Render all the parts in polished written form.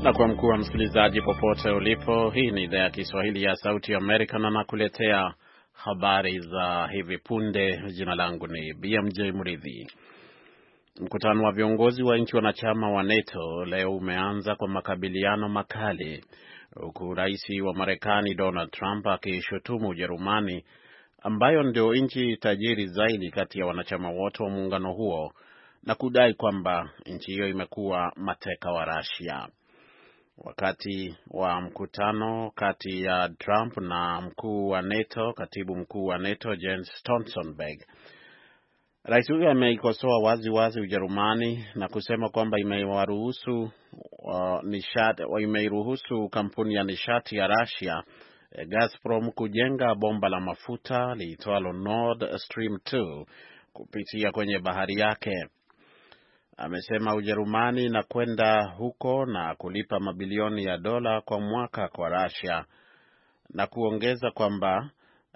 Na kwa mkuu wa msikilizaji popote ulipo, hii ni idhaa ya Kiswahili ya Sauti ya Amerika na nakuletea habari za hivi punde. Jina langu ni BMJ Mridhi. Mkutano wa viongozi wa nchi wanachama wa NATO leo umeanza kwa makabiliano makali, huku rais wa Marekani Donald Trump akishutumu Ujerumani, ambayo ndio nchi tajiri zaidi kati ya wanachama wote wa muungano huo, na kudai kwamba nchi hiyo imekuwa mateka wa Russia. Wakati wa mkutano kati ya Trump na mkuu wa NATO, katibu mkuu wa NATO Jens Stoltenberg, rais huyo ameikosoa wazi Ujerumani na kusema kwamba imeiruhusu kampuni ya nishati ya Russia Gazprom kujenga bomba la mafuta liitwalo Nord Stream 2 kupitia kwenye bahari yake. Amesema Ujerumani inakwenda huko na kulipa mabilioni ya dola kwa mwaka kwa Russia, na kuongeza kwamba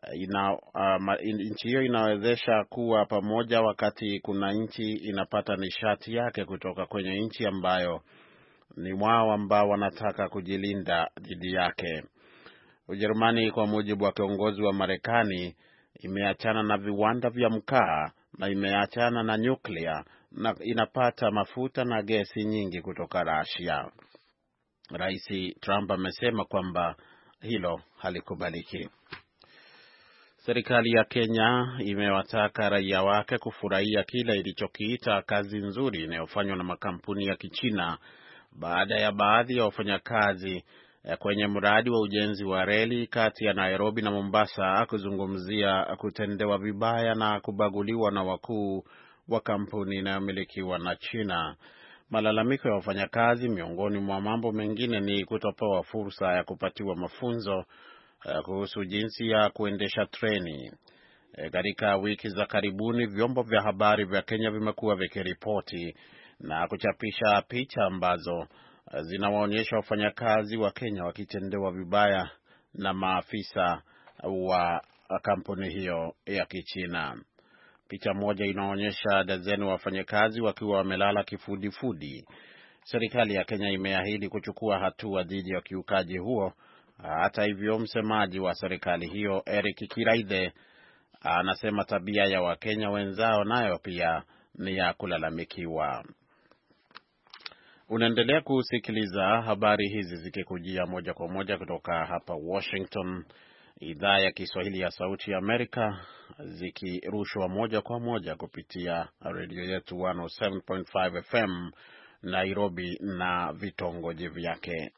nchi hiyo inawezesha kuwa pamoja wakati kuna nchi inapata nishati yake kutoka kwenye nchi ambayo ni wao ambao wanataka kujilinda dhidi yake. Ujerumani, kwa mujibu wa kiongozi wa Marekani, imeachana na viwanda vya mkaa na imeachana na nyuklia na inapata mafuta na gesi nyingi kutoka Russia. Rais Trump amesema kwamba hilo halikubaliki. Serikali ya Kenya imewataka raia wake kufurahia kile ilichokiita kazi nzuri inayofanywa na makampuni ya Kichina baada ya baadhi ya wafanyakazi kwenye mradi wa ujenzi wa reli kati ya Nairobi na Mombasa kuzungumzia kutendewa vibaya na kubaguliwa na wakuu wa kampuni inayomilikiwa na China. Malalamiko ya wafanyakazi, miongoni mwa mambo mengine, ni kutopewa fursa ya kupatiwa mafunzo kuhusu jinsi ya kuendesha treni. Katika wiki za karibuni, vyombo vya habari vya Kenya vimekuwa vikiripoti na kuchapisha picha ambazo zinawaonyesha wafanyakazi wa Kenya wakitendewa vibaya na maafisa wa kampuni hiyo ya Kichina. Picha moja inaonyesha dazeni wa wafanyakazi wakiwa wamelala kifudifudi. Serikali ya Kenya imeahidi kuchukua hatua dhidi ya kiukaji huo. Hata hivyo, msemaji wa serikali hiyo Eric Kiraithe anasema tabia ya Wakenya wenzao nayo pia ni ya kulalamikiwa. Unaendelea kusikiliza habari hizi zikikujia moja kwa moja kutoka hapa Washington, idhaa ya Kiswahili ya Sauti ya Amerika, zikirushwa moja kwa moja kupitia redio yetu 107.5 FM Nairobi na vitongoji vyake.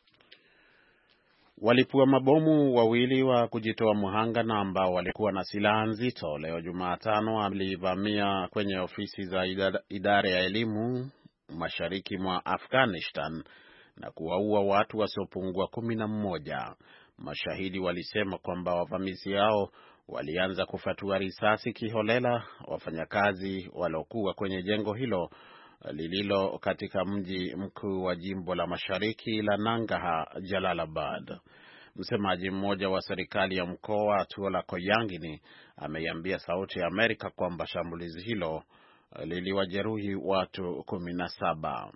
Walipua mabomu wawili wa kujitoa mhanga na ambao walikuwa na silaha nzito leo Jumatano walivamia kwenye ofisi za idara ya elimu mashariki mwa Afghanistan na kuwaua watu wasiopungua 11. Mashahidi walisema kwamba wavamizi hao walianza kufatua risasi kiholela wafanyakazi waliokuwa kwenye jengo hilo lililo katika mji mkuu wa jimbo la mashariki la Nangarhar, Jalalabad. Msemaji mmoja wa serikali ya mkoa Atuola Koyangini ameiambia Sauti ya Amerika kwamba shambulizi hilo liliwajeruhi watu 17.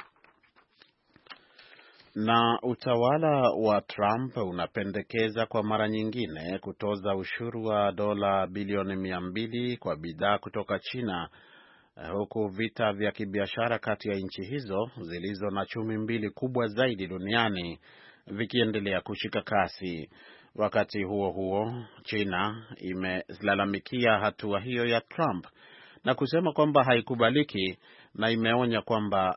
Na utawala wa Trump unapendekeza kwa mara nyingine kutoza ushuru wa dola bilioni 200 kwa bidhaa kutoka China, huku vita vya kibiashara kati ya nchi hizo zilizo na chumi mbili kubwa zaidi duniani vikiendelea kushika kasi. Wakati huo huo, China imelalamikia hatua hiyo ya Trump na kusema kwamba haikubaliki, na imeonya kwamba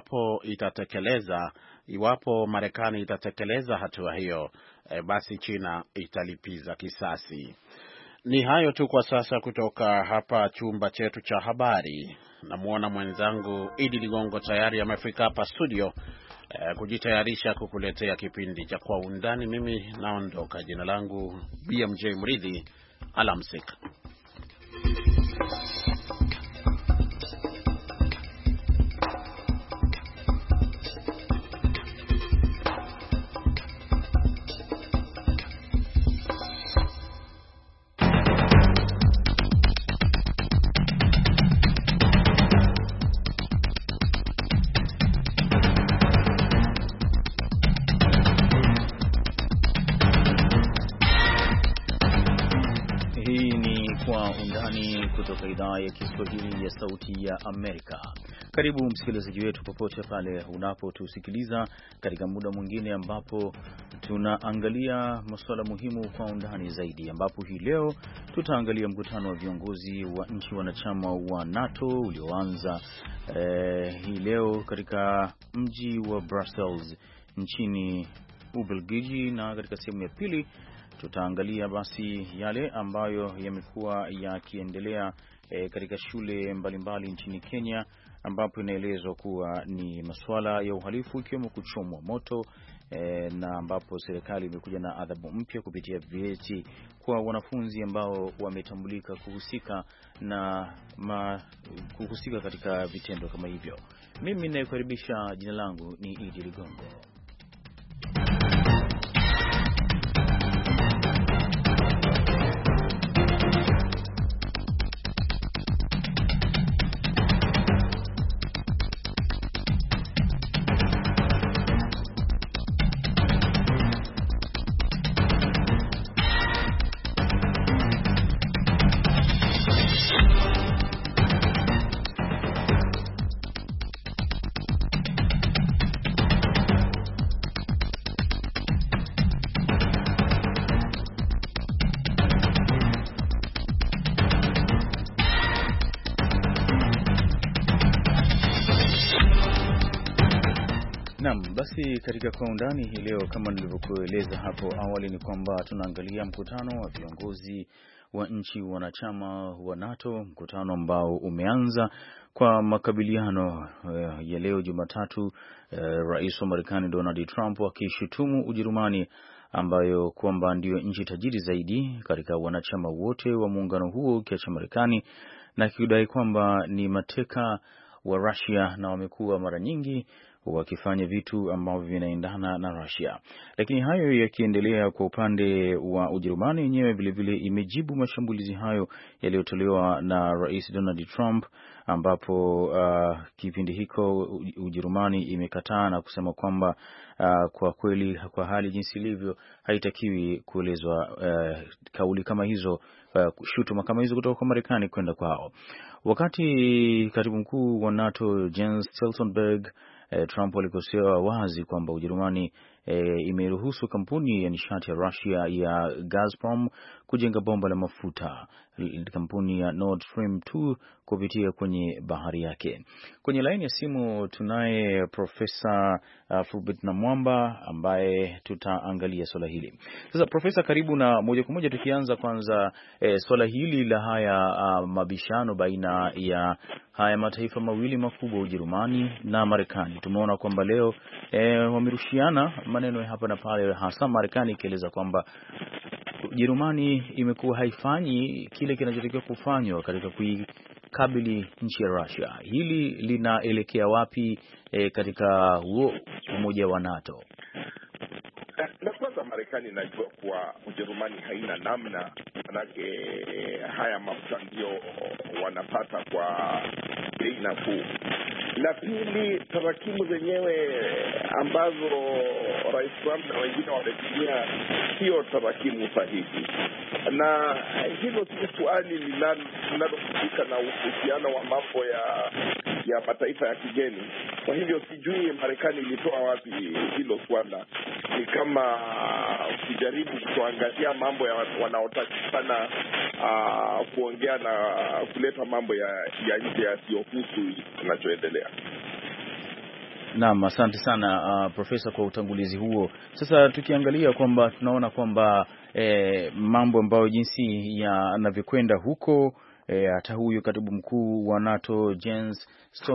iwapo Marekani itatekeleza hatua hiyo, basi China italipiza kisasi. Ni hayo tu kwa sasa kutoka hapa chumba chetu cha habari. Namuona mwenzangu Idi Ligongo tayari amefika hapa studio kujitayarisha kukuletea kipindi cha Kwa Undani. Mimi naondoka. Jina langu BMJ Mridhi. Alamsika. Kwa Undani kutoka idhaa ya Kiswahili ya Sauti ya Amerika. Karibu msikilizaji wetu popote pale unapotusikiliza katika muda mwingine ambapo tunaangalia masuala muhimu kwa undani zaidi, ambapo hii leo tutaangalia mkutano wa viongozi wa nchi wanachama wa NATO ulioanza hii leo katika mji wa Brussels nchini Ubelgiji, na katika sehemu ya pili tutaangalia basi yale ambayo yamekuwa yakiendelea katika shule mbalimbali nchini Kenya, ambapo inaelezwa kuwa ni masuala ya uhalifu ikiwemo kuchomwa moto, na ambapo serikali imekuja na adhabu mpya kupitia vyeti kwa wanafunzi ambao wametambulika kuhusika katika vitendo kama hivyo. Mimi ninayekaribisha, jina langu ni Idi Ligongo. Basi katika Kwa Undani hii leo, kama nilivyokueleza hapo awali, ni kwamba tunaangalia mkutano wa viongozi wa nchi wanachama wa NATO, mkutano ambao umeanza kwa makabiliano ya leo Jumatatu, Rais wa Marekani Donald Trump akishutumu Ujerumani, ambayo kwamba ndio nchi tajiri zaidi katika wanachama wote wa muungano huo kiacha Marekani, na kidai kwamba ni mateka wa Russia na wamekuwa mara nyingi wakifanya vitu ambavyo vinaendana na Russia. Lakini hayo yakiendelea, kwa upande wa Ujerumani yenyewe vilevile imejibu mashambulizi hayo yaliyotolewa na Rais Donald Trump, ambapo kipindi hiko Ujerumani imekataa na kusema kwamba kwa kweli kwa hali jinsi ilivyo haitakiwi kuelezwa kauli kama hizo, shutuma kama hizo kutoka kwa Marekani kwenda kwao. Wakati katibu mkuu wa NATO Jens Stoltenberg, Trump alikosoa wazi kwamba Ujerumani imeruhusu kampuni ya nishati ya Russia ya Gazprom kujenga bomba la mafuta, kampuni ya Nord Stream 2, kupitia kwenye bahari yake. Kwenye laini ya simu tunaye Profesa Fulbert Namwamba ambaye tutaangalia swala hili. Sasa Profesa, karibu, na moja kwa moja tukianza kwanza swala hili la haya mabishano baina ya haya mataifa mawili makubwa, Ujerumani na Marekani. Tumeona kwamba leo wamerushiana maneno ya hapa na pale, hasa Marekani ikieleza kwamba Ujerumani imekuwa haifanyi kile kinachotakiwa kufanywa katika kuikabili nchi ya Russia. Hili linaelekea wapi katika huo umoja wa NATO? Na kwanza Marekani inajua kuwa Ujerumani haina namna, manake haya mafuta ndio wanapata kwa bei nafuu. La pili, tarakimu zenyewe ambazo Rais Trump na wengine wametumia sio tarakimu sahihi, na hilo si swali linalohusika na uhusiano wa mambo ya mataifa ya kigeni. Kwa hivyo sijui Marekani ilitoa wapi hilo swala. Ni kama ukijaribu kuangalia mambo ya wanaotakikana kuongea na kuleta mambo ya nje yasiyohusu tunachoendelea. Naam, asante sana Profesa kwa utangulizi huo. Sasa tukiangalia kwamba tunaona kwamba mambo ambayo jinsi yanavyokwenda huko, hata huyu katibu mkuu wa NATO Jens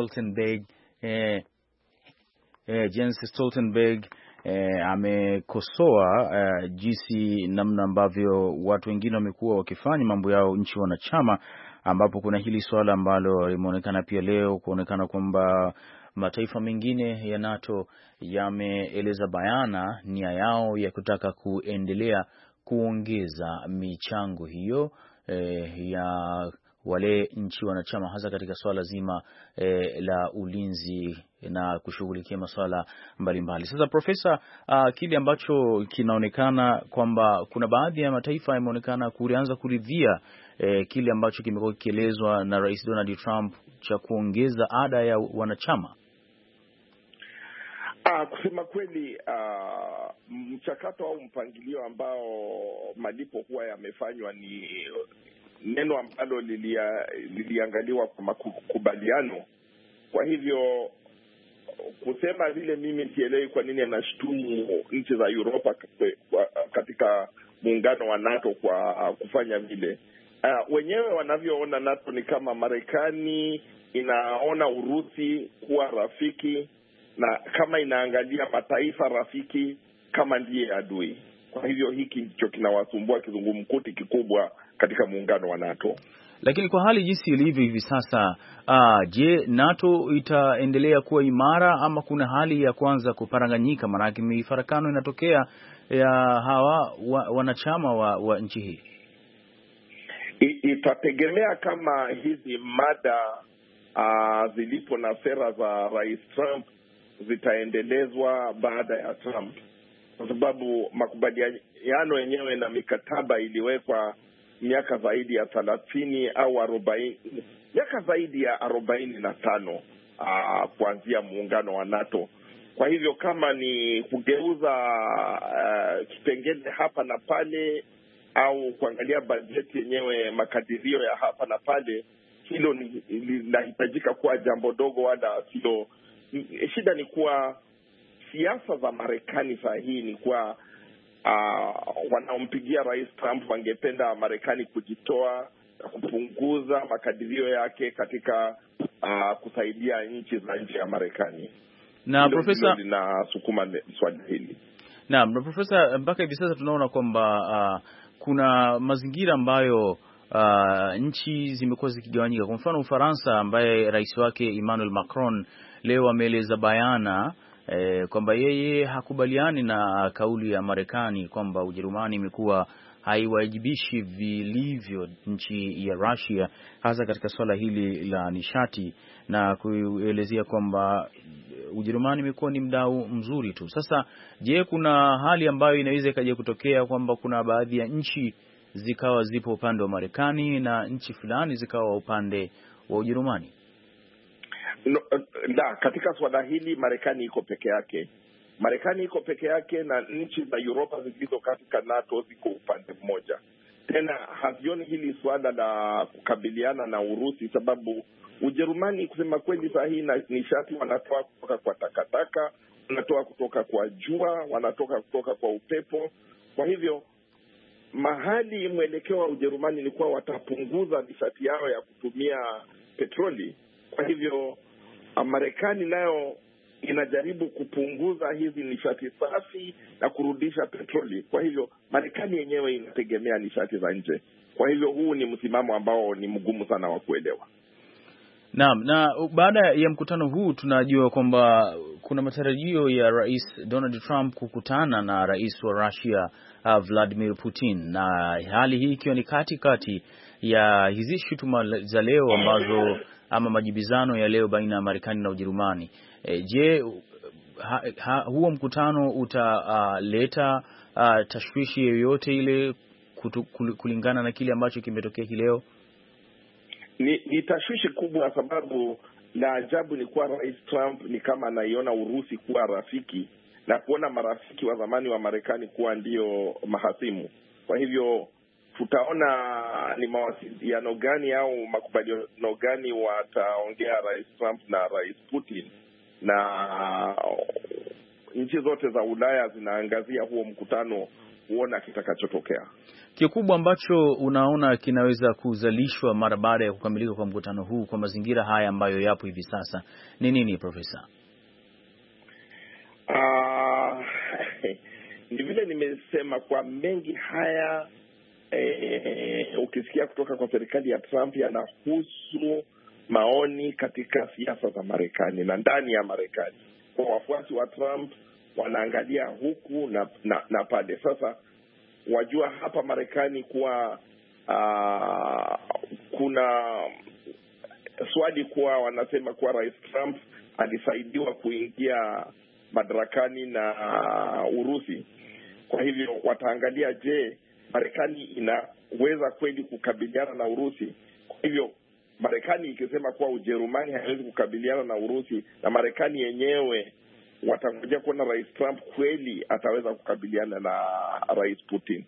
Stoltenberg amekosoa jinsi namna ambavyo watu wengine wamekuwa wakifanya mambo yao nchi wanachama, ambapo kuna hili swala ambalo limeonekana pia leo kuonekana kwamba mataifa mengine ya NATO yameeleza bayana nia yao ya kutaka kuendelea kuongeza michango hiyo ya wale nchi wanachama, hasa katika swala zima la ulinzi na kushughulikia masuala mbalimbali. Sasa Profesa, kile ambacho kinaonekana kwamba kuna baadhi ya mataifa yameonekana kuanza kuridhia kile ambacho kimekuwa kikielezwa na Rais Donald Trump cha kuongeza ada ya wanachama. Kusema kweli, mchakato au mpangilio ambao malipo huwa yamefanywa ni neno ambalo liliangaliwa kwa makubaliano. Kwa hivyo kusema vile, mimi sielewi kwa nini anashutumu nchi za Europa katika muungano wa NATO kwa kufanya vile. Wenyewe wanavyoona NATO ni kama Marekani inaona Urusi kuwa rafiki, na kama inaangalia mataifa rafiki kama ndiye adui. Kwa hivyo hiki ndicho kinawasumbua kizungumkuti kikubwa katika muungano wa NATO. Lakini kwa hali jinsi ilivyo hivi sasa, je, NATO itaendelea kuwa imara ama kuna hali ya kwanza kuparanganyika? Maanake mifarakano inatokea ya hawa wanachama wa nchi hii. Itategemea kama hizi mada zilipo na sera za Rais Trump zitaendelezwa baada ya Trump, kwa sababu makubaliano yenyewe na mikataba iliwekwa miaka zaidi ya 30 au 40, miaka zaidi ya 45 kuanzia muungano wa NATO. Kwa hivyo kama ni kugeuza kipengele hapa na pale au kuangalia bajeti yenyewe, makadirio ya hapa na pale, hilo linahitajika kuwa jambo dogo, wala sio. Shida ni kuwa siasa za Marekani saa hii ni kuwa wanaompigia Rais Trump wangependa Marekani kujitoa na kupunguza makadirio yake katika kusaidia nchi za nje ya Marekani. Na Profesa, linasukuma swali hili. Naam, na Profesa, mpaka hivi sasa tunaona kwamba kuna mazingira ambayo nchi zimekuwa zikigawanyika. Kwa mfano Ufaransa, ambaye rais wake Emmanuel Macron leo ameeleza bayana kwamba yeye hakubaliani na kauli ya Marekani kwamba Ujerumani imekuwa haiwajibishi vilivyo nchi ya Russia, hasa katika swala hili la nishati, na kuelezea kwamba Ujerumani imekuwa ni mdau mzuri tu. Sasa je, kuna hali ambayo inaweza ikaja kutokea kwamba kuna baadhi ya nchi zikawa zipo upande wa Marekani na nchi fulani zikawa upande wa Ujerumani? Katika swala hili Marekani iko peke yake. Marekani iko peke yake na nchi za Europa zilizo katika NATO ziko upande mmoja. Tena hazioni hili swala la kukabiliana na Urusi, sababu Ujerumani kusema kweli saa hii na nishati wanatoa kutoka kwa takataka, wanatoa kutoka kwa jua, wanatoka kutoka kwa upepo. Kwa hivyo mahali mwelekeo wa Ujerumani ni kuwa watapunguza nishati yao ya kutumia petroli. Kwa hivyo Marekani nayo inajaribu kupunguza hizi nishati safi na kurudisha petroli. Kwa hivyo Marekani yenyewe inategemea nishati za nje. Kwa hivyo huu ni msimamo ambao ni mgumu sana wa kuelewa. Naam, na baada ya mkutano huu tunajua kwamba kuna matarajio ya Rais Donald Trump kukutana na Rais wa Russia Vladimir Putin, na hali hii ikiwa ni katikati ya hizi shutuma za leo ambazo ama majibizano ya leo baina ya Marekani na Ujerumani. Je, huo mkutano utaleta tashwishi yoyote ile kulingana na kile ambacho kimetokea leo? Ni tashwishi kubwa, sababu la ajabu ni kuwa Rais Trump ni kama anaiona Urusi kuwa rafiki na kuona marafiki wa zamani wa Marekani kuwa ndio mahasimu. Kwa hivyo tutaona ni mawasiliano gani au makubaliano gani wataongea Rais Trump na Rais Putin, na nchi zote za Ulaya zinaangazia huo mkutano kuona kitakachotokea. Kikubwa ambacho unaona kinaweza kuzalishwa mara baada ya kukamilika kwa mkutano huu kwa mazingira haya ambayo yapo hivi sasa ni nini, Profesa? Ni vile nimesema, kwa mengi haya ukisikia kutoka kwa serikali ya Trump yanahusu maoni katika siasa za Marekani na ndani ya Marekani. Kwa wafuasi wa Trump wanaangalia huku na pale. Sasa wajua hapa Marekani kuwa kuna swali kuwa wanasema kuwa Rais Trump alisaidiwa kuingia madarakani na Urusi. Kwa hivyo wataangalia, je, Marekani inaweza kweli kukabiliana na Urusi? Kwa hivyo Marekani ikisema kuwa Ujerumani haiwezi kukabiliana na Urusi, na Marekani yenyewe watangojea kuona Rais Trump kweli ataweza kukabiliana na Rais Putin.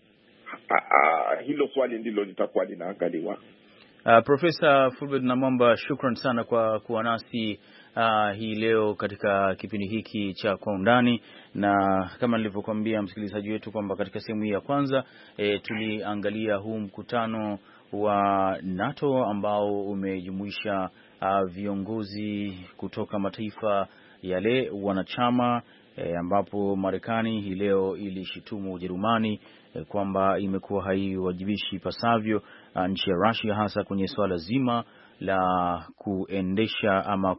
Hilo swali ndilo litakuwa linaangaliwa. Profesa Fulbert Namwamba, shukran sana kwa kuwa nasi hii leo katika kipindi hiki cha Kwa Undani, na kama nilivyokuambia msikilizaji wetu kwamba katika sehemu hii ya kwanza tuliangalia huu mkutano wa NATO ambao umejumuisha viongozi kutoka mataifa yale wanachama, ambapo Marekani hii leo ilishitumu Ujerumani kwamba imekuwa haiwajibishi ipasavyo nchi ya Russia, hasa kwenye swala zima la kuendesha ama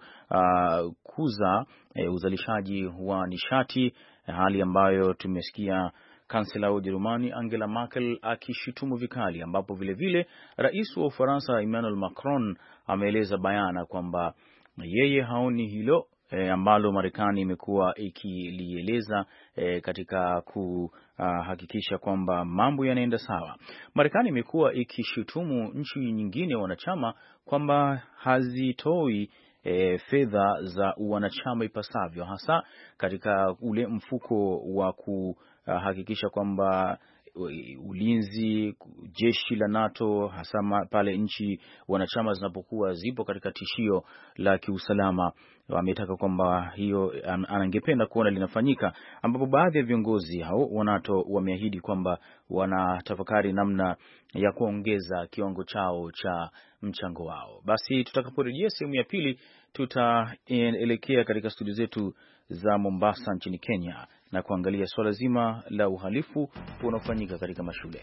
kukuza uzalishaji wa nishati, hali ambayo tumesikia kansela wa Ujerumani Angela Merkel akishutumu vikali, ambapo vile vile rais wa Ufaransa Emmanuel Macron ameeleza bayana kwamba yeye haoni hilo ambalo Marekani imekuwa ikilieleza katika kuhakikisha kwamba mambo yanaenda sawa. Marekani imekuwa ikishutumu nchi nyingine wanachama kwamba hazitoi fedha za wanachama ipasavyo, hasa katika ule mfuko wa kuhakikisha kwamba ulinzi, jeshi la NATO, hasa pale nchi wanachama zinapokuwa zipo katika tishio la kiusalama. Wametaka kwamba hiyo anangependa kuona linafanyika, ambapo baadhi ya viongozi hao wa NATO wameahidi kwamba wanatafakari namna ya kuongeza kiwango chao cha mchango wao. Basi tutakaporejea sehemu ya pili, tutaelekea katika studio zetu za Mombasa nchini Kenya na kuangalia swala zima la uhalifu unaofanyika katika mashule.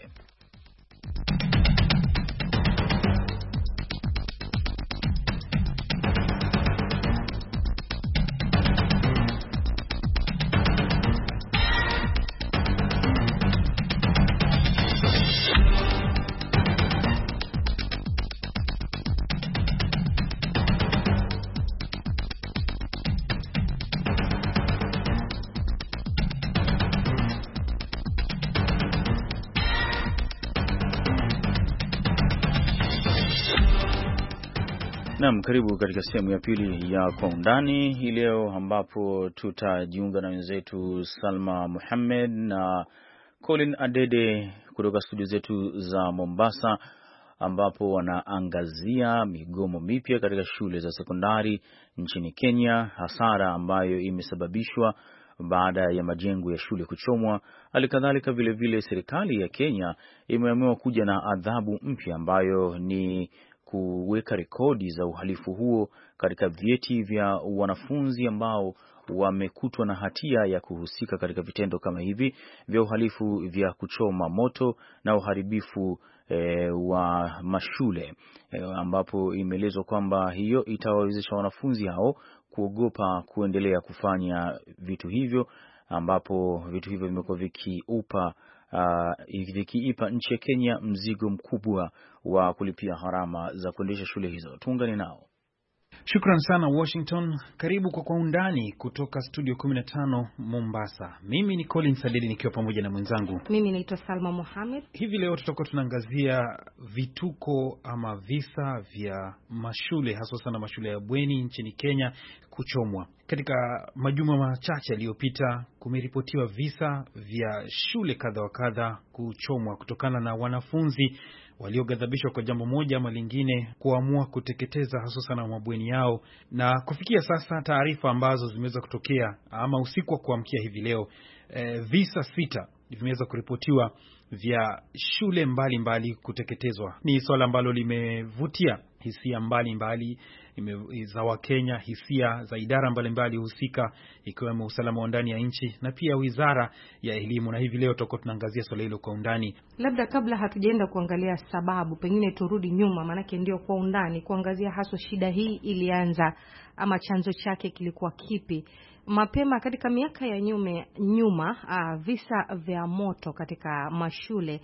Naam, karibu katika sehemu ya pili ya Kwa Undani hii leo, ambapo tutajiunga na wenzetu Salma Muhammad na Colin Adede kutoka studio zetu za Mombasa, ambapo wanaangazia migomo mipya katika shule za sekondari nchini Kenya, hasara ambayo imesababishwa baada ya majengo ya shule kuchomwa. Halikadhalika vile vile serikali ya Kenya imeamua kuja na adhabu mpya ambayo ni kuweka rekodi za uhalifu huo katika vyeti vya wanafunzi ambao wamekutwa na hatia ya kuhusika katika vitendo kama hivi vya uhalifu vya kuchoma moto na uharibifu wa mashule, ambapo imeelezwa kwamba hiyo itawawezesha wanafunzi hao kuogopa kuendelea kufanya vitu hivyo, ambapo vitu hivyo vimekuwa vikiipa nchi ya Kenya mzigo mkubwa wa kulipia gharama za kuendesha shule hizo. Tuungane nao. Shukran sana Washington. Karibu kwa Undani kutoka studio 15 Mombasa. Mimi ni Colin Sadedi nikiwa pamoja na mwenzangu. Mimi naitwa Salma Mohamed. Hivi leo tutakuwa tunaangazia vituko ama visa vya mashule, hasa sana mashule ya bweni nchini Kenya kuchomwa. Katika majuma machache yaliyopita kumeripotiwa visa vya shule kadha wa kadha kuchomwa kutokana na wanafunzi walioghadhabishwa kwa jambo moja ama lingine kuamua kuteketeza hasa sana mabweni yao. Na kufikia sasa taarifa ambazo zimeweza kutokea ama usiku wa kuamkia hivi leo, visa 6 vimeweza kuripotiwa vya shule mbalimbali kuteketezwa. Ni swala ambalo limevutia hisia mbalimbali za Wakenya, hisia za idara mbalimbali husika, ikiwemo usalama wa ndani ya nchi na pia wizara ya elimu. Na hivi leo tutakuwa tunaangazia swala hilo kwa undani. Labda kabla hatujaenda kuangalia sababu, pengine turudi nyuma, manake ndio kwa undani kuangazia haswa shida hii ilianza ama chanzo chake kilikuwa kipi. Mapema katika miaka ya nyuma visa vya moto katika mashule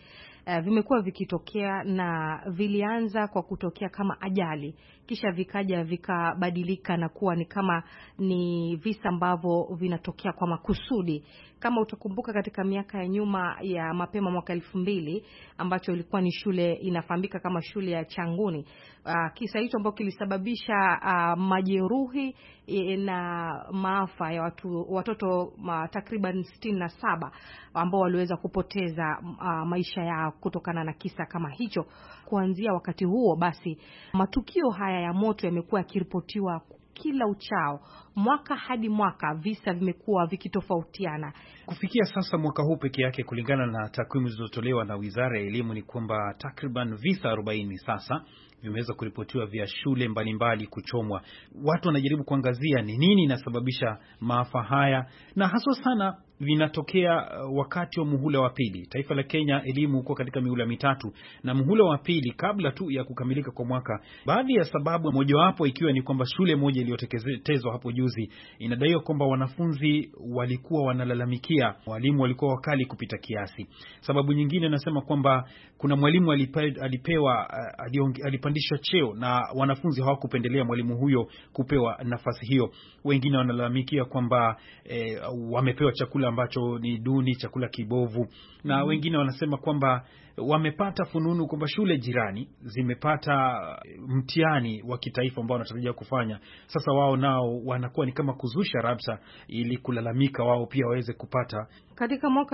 vimekuwa vikitokea na vilianza kwa kutokea kama ajali, kisha vikaja vikabadilika na kuwa ni kama ni visa ambavyo vinatokea kwa makusudi. Kama utakumbuka katika miaka ya nyuma ya mapema mwaka 2000 ambacho ilikuwa ni shule inafahamika kama shule ya Changuni, kisa hicho ambacho kilisababisha majeruhi na maafa ya watoto takriban 67 ambao waliweza kupoteza maisha yao kutokana na kisa kama hicho. Kuanzia wakati huo basi matukio haya ya moto yamekuwa yakiripotiwa kila uchao, mwaka hadi mwaka visa vimekuwa vikitofautiana. Kufikia sasa mwaka huu peke yake, kulingana na takwimu zilizotolewa na Wizara ya Elimu, ni kwamba takriban visa 40 sasa vimeweza kuripotiwa vya shule mbalimbali kuchomwa. Watu wanajaribu kuangazia ni nini inasababisha maafa haya, na haswa sana vinatokea wakati wa muhula wa pili. Taifa la Kenya elimu huko katika mihula mitatu, na muhula wa pili kabla tu ya kukamilika kwa mwaka. Baadhi ya sababu mojawapo ikiwa ni kwamba shule moja iliyoteketezwa hapo juzi inadaiwa kwamba wanafunzi walikuwa wanalalamikia walimu walikuwa wakali kupita kiasi. Sababu nyingine nasema kwamba kuna mwalimu alipandishwa cheo na wanafunzi hawakupendelea mwalimu huyo kupewa nafasi hiyo. Wengine wanalalamikia kwamba wamepewa chakula ambacho ni duni, chakula kibovu, na wengine wanasema kwamba wamepata fununu kwamba shule jirani zimepata mtihani wa kitaifa ambao wanatarajia kufanya. Sasa wao nao wanakuwa ni kama kuzusha rabsha ili kulalamika wao pia waweze kupata. Katika mwaka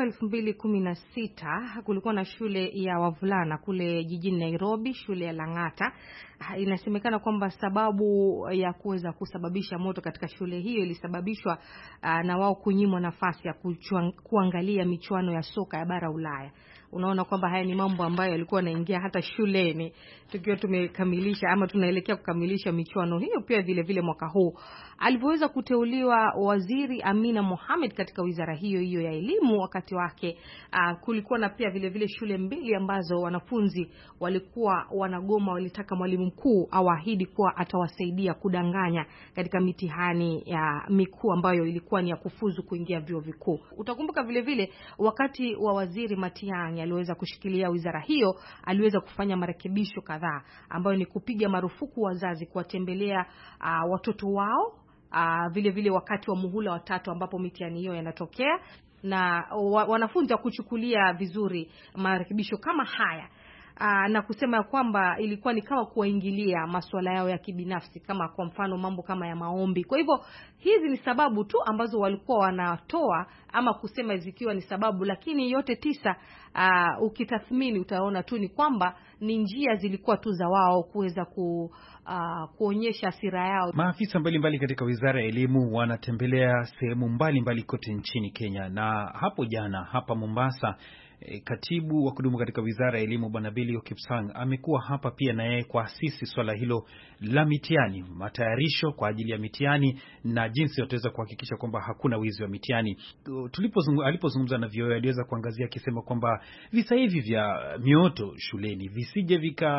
2016 kulikuwa na shule ya wavulana kule jijini Nairobi, shule ya Lang'ata. Inasemekana kwamba sababu ya kuweza kusababisha moto katika shule hiyo ilisababishwa na wao kunyimwa nafasi ya kuangalia michuano ya soka ya bara Ulaya. Unaona kwamba haya ni mambo ambayo yalikuwa yanaingia hata shuleni. Tukiwa tumekamilisha ama tunaelekea kukamilisha michuano hiyo, pia vile vile mwaka huu alipoweza kuteuliwa Waziri Amina Mohamed katika wizara hiyo hiyo ya elimu, wakati wake kulikuwa na pia vile vile shule mbili ambazo wanafunzi walikuwa wanagoma, walitaka mwalimu mkuu awaahidi kuwa atawasaidia kudanganya katika mitihani ya mikuu ambayo ilikuwa ni ya kufuzu kuingia vyuo vikuu. Utakumbuka vile vile wakati wa Waziri Matiang'i aliweza kushikilia wizara hiyo, aliweza kufanya marekebisho kadhaa ambayo ni kupiga marufuku wazazi kuwatembelea watoto wao vile vile wakati wa muhula wa tatu ambapo mitihani hiyo yanatokea, na wanafunzi wa kuchukulia vizuri marekebisho kama haya. Na kusema kwamba ilikuwa ni kama kuwaingilia masuala yao ya kibinafsi, kama kwa mfano mambo kama ya maombi. Kwa hivyo hizi ni sababu tu ambazo walikuwa wanatoa ama kusema zikiwa ni sababu, lakini yote tisa ukitathmini utaona tu ni kwamba ni njia zilikuwa tu za wao kuweza kuonyesha hasira yao. Maafisa mbalimbali katika Wizara ya Elimu wanatembelea sehemu mbalimbali kote nchini Kenya, na hapo jana hapa Mombasa katibu wa kudumu katika Wizara ya Elimu Bwana Billy Kipsang amekuwa hapa pia na yeye kuasisi swala hilo la mitihani, matayarisho kwa ajili ya mitihani na jinsi wataweza kuhakikisha kwamba hakuna wizi wa mitihani. Alipozungumza na VOA aliweza kuangazia akisema kwamba visa hivi vya mioto shuleni visije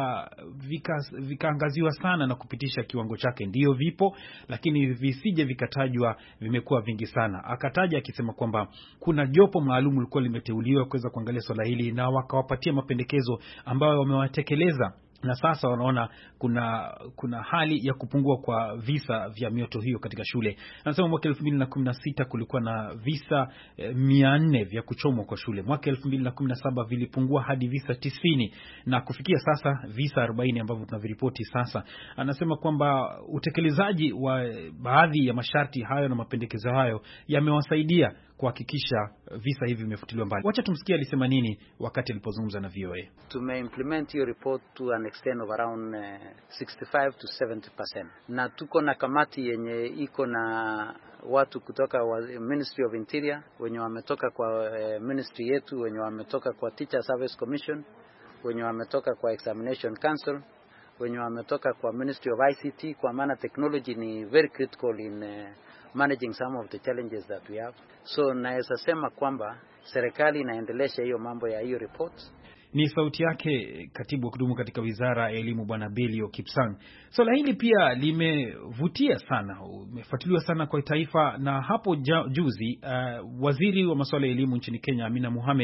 vikaangaziwa sana na kupitisha kiwango chake. Ndio vipo, lakini visije vikatajwa vimekuwa vingi sana. Akataja akisema kwamba kuna jopo maalum lilikuwa limeteuliwa kuweza kuangalia swala hili na wakawapatia mapendekezo ambayo wamewatekeleza, na sasa wanaona kuna hali ya kupungua kwa visa vya mioto hiyo katika shule. Anasema mwaka 2016 kulikuwa na visa 400 vya kuchomwa kwa shule. Mwaka 2017 vilipungua hadi visa 90 na kufikia sasa visa 40 ambavyo tunaviripoti sasa. Anasema kwamba utekelezaji wa baadhi ya masharti hayo na mapendekezo hayo yamewasaidia kuhakikisha visa hivi vimefutiliwa mbali. Wacha tumsikie alisema nini wakati alipozungumza na VOA. Tumeimplement your report to an extent of around 65 to 70%. Na tuko na kamati yenye iko na watu kutoka Ministry of Interior, wenye wametoka kwa ministry yetu, wenye wametoka kwa Teacher Service Commission, wenye wametoka kwa Examination Council, wenye wametoka kwa Ministry of ICT, kwa maana technology ni very critical in managing some of the challenges that we have. So naweza sema kwamba serikali inaendelesha hiyo mambo ya hiyo report. Ni sauti yake katibu wa kudumu katika Wizara ya Elimu Bwana Billy Kipsang. Swala hili pia limevutia sana, umefuatiliwa sana kwa taifa, na hapo juzi waziri wa masuala ya elimu nchini Kenya Amina Mohamed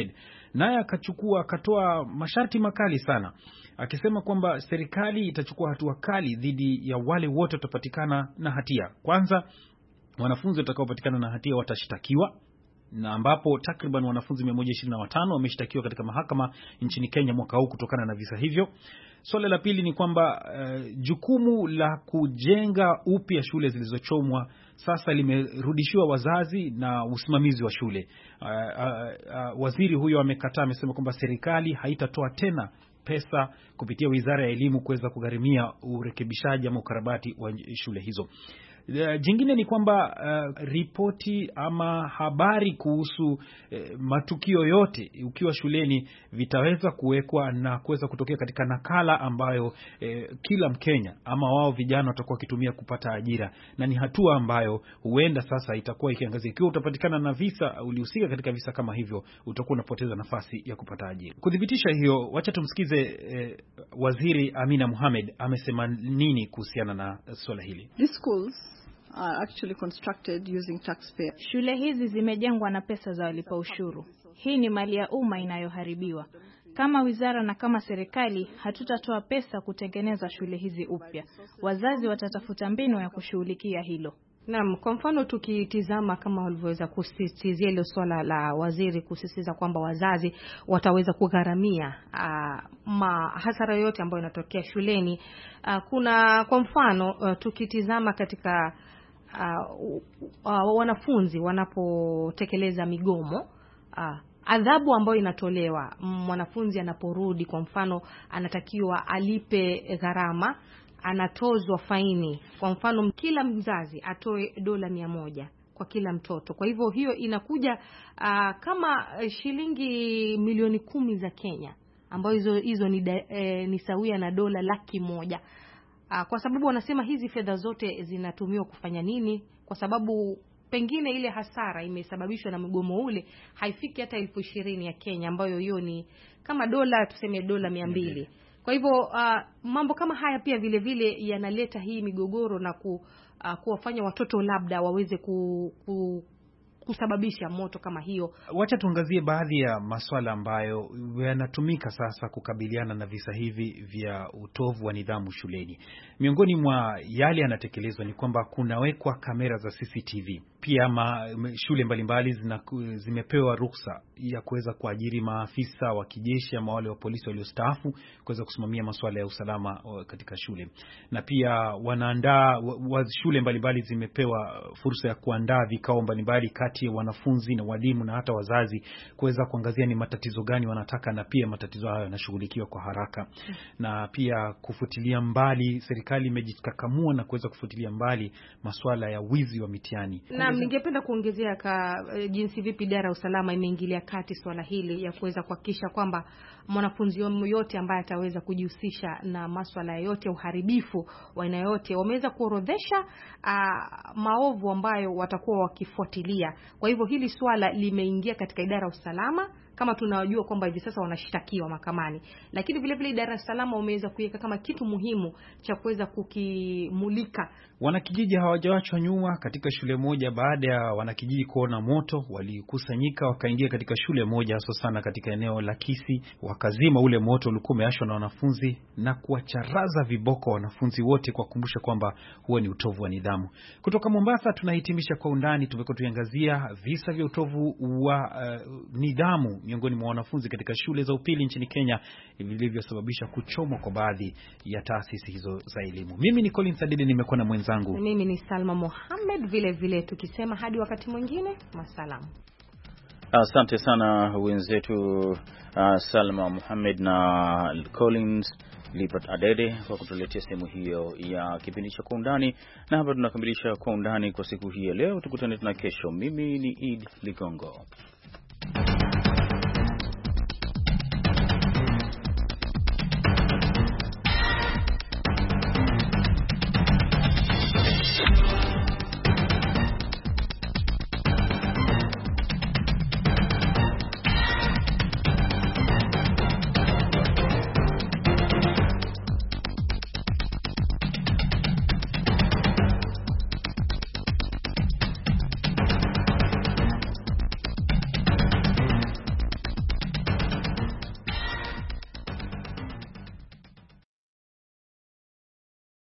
naye akatoa masharti makali sana, akisema kwamba serikali itachukua hatua kali dhidi ya wale wote watapatikana na hatia. Kwanza, wanafunzi watakaopatikana na hatia watashtakiwa, na ambapo takriban wanafunzi 125 wameshtakiwa katika mahakama nchini Kenya mwaka huu kutokana na visa hivyo. Swala la pili ni kwamba jukumu la kujenga upya shule zilizochomwa sasa limerudishiwa wazazi na usimamizi wa shule. Waziri huyo amekataa, amesema kwamba serikali haitatoa tena pesa kupitia Wizara ya Elimu kuweza kugharimia urekebishaji ama ukarabati wa shule hizo. Jingine ni kwamba ripoti ama habari kuhusu matukio yote ukiwa shuleni vitaweza kuwekwa na kuweza kutokea katika nakala ambayo kila Mkenya ama wao vijana watakuwa wakitumia kupata ajira, na ni hatua ambayo huenda sasa itakuwa ikiangazia ikiwa utapatikana na visa, ulihusika katika visa kama hivyo, utakuwa unapoteza nafasi ya kupata ajira. Kudhibitisha hiyo, wacha tumsikize Waziri Amina Mohamed amesema nini kuhusiana na swala hili. These schools are actually constructed using taxpayer. Shule hizi zimejengwa na pesa za walipa ushuru. Hii ni mali ya umma inayoharibiwa. Kama wizara na kama serikali hatutatoa pesa kutengeneza shule hizi upya. Wazazi watatafuta mbinu ya kushughulikia hilo. Naam, kwa mfano tukitizama kama walivyoweza kusisitizia ile swala la waziri kusisitiza kwamba wazazi wataweza kugharamia hasara yote ambayo inatokea shuleni. Kuna kwa mfano tukitizama katika wanafunzi wanapotekeleza migomo, adhabu ambayo inatolewa mwanafunzi anaporudi, kwa mfano anatakiwa alipe gharama, anatozwa faini. Kwa mfano kila mzazi atoe $100 kwa kila mtoto. Kwa hivyo hiyo inakuja kama shilingi milioni 10 za Kenya, ambazo hizo ni sawia na $100,000. Kwa sababu wanasema hizi fedha zote zinatumiwa kufanya nini? Kwa sababu pengine ile hasara imesababishwa na mgomo ule haifiki hata 20,000 ya Kenya, ambayo hiyo ni kama tuseme $200. Kwa hivyo mambo kama haya pia vile vile yanaleta hii migogoro na kuwafanya watoto labda waweze kusababisha moto kama hiyo. Wacha tuangazie baadhi ya masuala ambayo yanatumika sasa kukabiliana na visa hivi vya utovu wa nidhamu shuleni. Miongoni mwa yale yanatekelezwa ni kwamba kunawekwa kamera za CCTV. Pia shule mbalimbali zimepewa ruhusa ya kuweza kuajiri maafisa wa kijeshi ama wale wa polisi waliostaafu kuweza kusimamia masuala ya usalama katika shule. Na pia shule mbalimbali zimepewa fursa ya kuandaa vikao mbalimbali kati ya wanafunzi na walimu na hata wazazi kuweza kuangazia ni matatizo gani wanataka, na pia matatizo hayo yanashughulikiwa kwa haraka. Na pia kufutilia mbali, serikali imejikakamua na kuweza kufutilia mbali masuala ya wizi wa mitihani. Na ningependa kuongezea jinsi vipi idara ya usalama imeingilia kati swala hili ya kuweza kuhakikisha kwamba mwanafunzi yote ambaye ataweza kujihusisha na masuala yote ya uharibifu wa aina yote wameweza kuorodhesha maovu ambayo watakuwa wakifuatilia. Kwa hivyo hili swala limeingia katika idara ya usalama, kama tunajua kwamba hivi sasa wanashtakiwa mahakamani, lakini vile vile idara ya usalama wameweza kuweka kama kitu muhimu cha kuweza kukimulika. Wanakijiji hawajawachwa nyuma. Katika shule moja, baada ya wanakijiji kuona moto, walikusanyika wakaingia katika shule moja, hasa sana katika eneo la Kisii, wakazima ule moto ulikuwa umeashwa na wanafunzi na kuwacharaza viboko wanafunzi wote, kwa kukumbusha kwamba huo ni utovu wa nidhamu. Kutoka Mombasa tunahitimisha Kwa Undani. Tumekuwa tukiangazia visa vya utovu wa nidhamu miongoni mwa wanafunzi katika shule za upili nchini Kenya vilivyosababisha kuchomwa kwa baadhi ya taasisi hizo za elimu. Mimi ni Colin Sadidi, nimekuwa na mwenzangu. Mimi ni Salma Mohamed, vile vile tukisema hadi wakati mwingine, masalamu. Asante sana wenzetu Salma Mohamed na Collins Lipat Adede kwa kutuletea sehemu hiyo ya kipindi cha Kwa Undani, na hapa tunakamilisha Kwa Undani kwa siku hii ya leo. Tukutane tena kesho. Mimi ni Eid Ligongo.